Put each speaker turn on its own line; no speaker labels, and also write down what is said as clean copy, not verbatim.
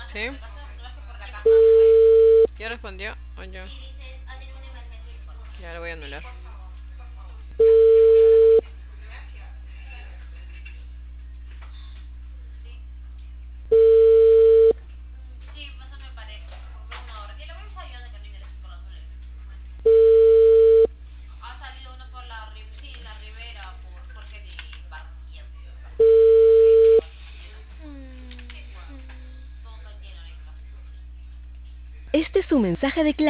¿Sí? ¿Ya respondió? ¿O yo? Ya lo voy a anular.
Este es su mensaje de clave.